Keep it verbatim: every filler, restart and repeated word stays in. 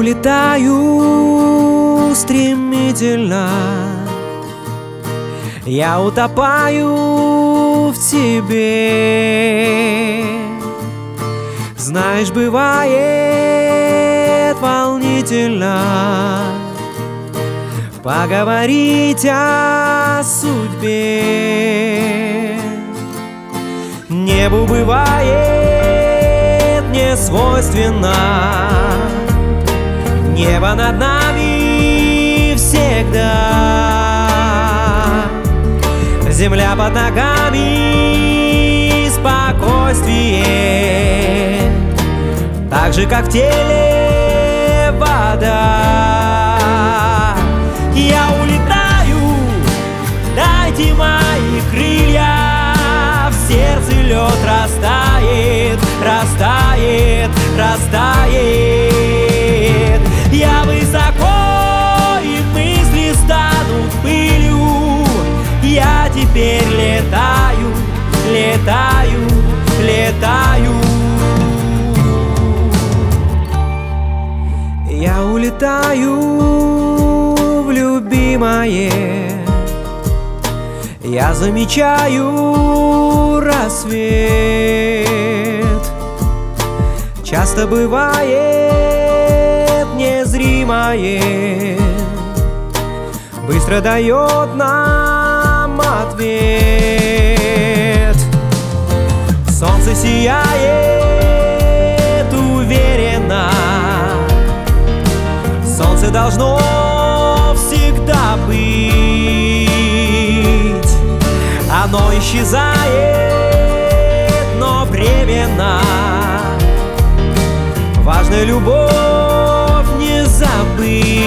улетаю стремительно, я утопаю в тебе. Знаешь, бывает волнительно поговорить о судьбе. Небу бывает не свойственно небо над нами всегда, земля под ногами, спокойствие, так же, как в теле вода. Я улетаю, дайте мои крылья, в сердце лед растает, растает, растает. Я высоко, и мысли станут пылью, я теперь летаю, летаю, летаю. Я улетаю в любимое, я замечаю рассвет. Часто бывает незримое, быстро дает нам ответ. Солнце сияет уверенно, солнце должно всегда быть. Оно исчезает, но временно. Важно любовь не забыть.